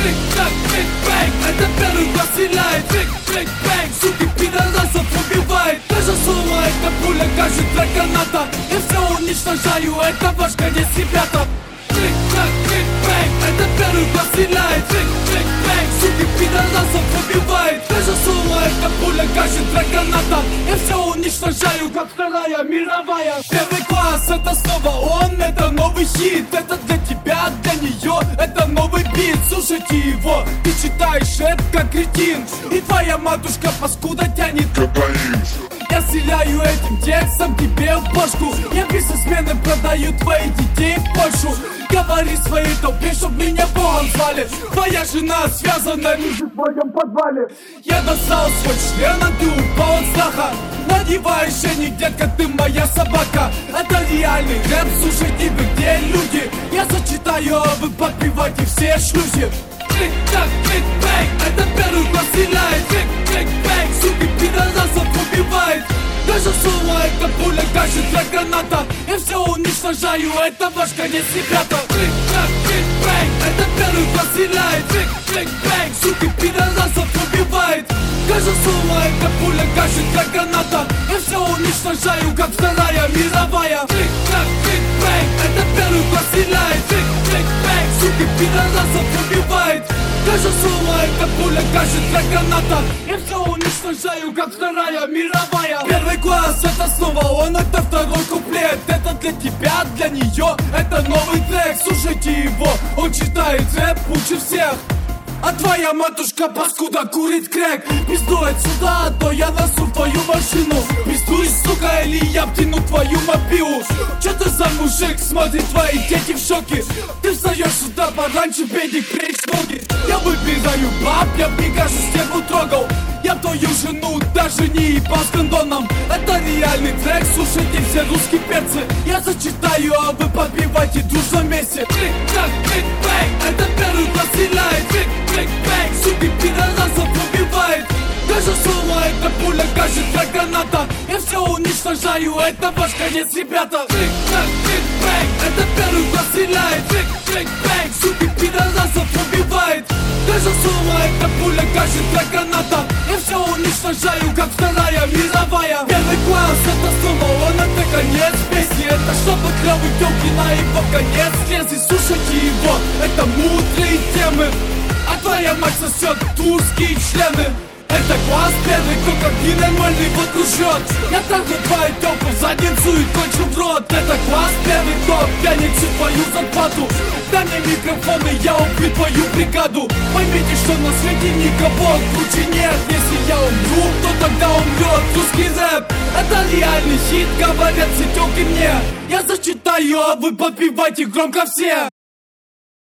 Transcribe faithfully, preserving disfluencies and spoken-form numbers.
Трик-так, трик-бэнг, это первый класс стреляет. Трик-трик-бэнг, суки, пидорасов убивает. Даже слово это пуля, кажет граната. Я все уничтожаю, это ваш конец, ребята. Трик-так, трик-бэнг, это первый класс стреляет. Трик-трик-бэнг, суки, пидорасов убивает. Даже слово это пуля, кажет граната. Я все уничтожаю, как вторая мировая. Первый класс, это снова он, это новый хит. Это для тебя, для нее, это новый бит. Слушайте его, ты читаешь это как кретин. И твоя матушка паскуда тянет Кокаин. Я стреляю этим текстом тебе в башку. Я бизнесмены продаю твоих детей в Польшу. Говори своей толпе, чтоб меня Богом звали. Твоя жена связана лежит в твоем подвале. Я достал свой член, а ты упал от страха. Надевай ошейник, детка, ты моя собака. Это реальный рэп, слушайте вы, где люди. Я зачитаю, а вы подпевайте все шлюзи. Трик-так, трик-бэнг, это первый класс стреляет. Трик-трик-бэнг, суки, пидорасов убивает. Даже слово это пуля, кажет как граната. Я все уничтожаю, это ваш конец, ребята. Трик-так, трик-бэнг, это первый класс стреляет. Трик-трик-бэнг, суки, пидорасов убивает. Даже слово это пуля, кажет как граната. Я все уничтожаю, как вторая мировая. Трик-так, трик-бэнг, это первый класс стреляет. Трик-трик-бэнг, суки, пидорасов убивает. Даже слово это пуля, кажет как граната. Я все уничтожаю, как вторая мировая. Первый класс, это снова он, это второй куплет. Это для тебя, для нее, это новый трек. Слушайте его, он читает рэп лучше всех. А твоя матушка паскуда курит крэк. Пиздуй отсюда, а то я носу в твою машину. Пиздуй, сука, или я втяну твою мобилу. Чё ты за мужик, смотри, твои дети в шоке. Ты встаешь сюда пораньше, бедик, прячь ноги. Я выбираю баб, я в Пикассо стену трогал. Я твою жену даже не ебал с кондоном. Это реальный трек, слушайте все русские перцы. Я зачитаю, а вы подпевайте дружно вместе. Трик-так, трик-бэнг, это первый класс стреляет. Трик-трик-бэнг, суки, пидорасов убивает. Даже слово это пуля, кажет как граната. Я все уничтожаю, это ваш конец, ребята. Трик-так, трик-бэнг, это первый класс стреляет. Трик-трик-бэнг, суки, пидорасов убивает. Даже слово это пуля, кажет как граната. Я все уничтожаю, как вторая мировая. Первый класс, это снова он, это конец песни. Это чтобы клёвый тёлки на его конец лезли. Слушайте его, это мудрые темы. А твоя мать сосет турские члены. Это класс первый, кокаин нормальный вот кружет. Я трахну твою тёлку в задницу и кончу в рот. Это класс первый, кто тянет всю твою зарплату. Дай мне микрофон и я убью твою бригаду. Поймите, что на свете никого круче нет. Если я умру, то тогда умрет русский рэп. Это реальный хит, говорят все тёлки мне. Я зачитаю, а вы подпевайте громко все.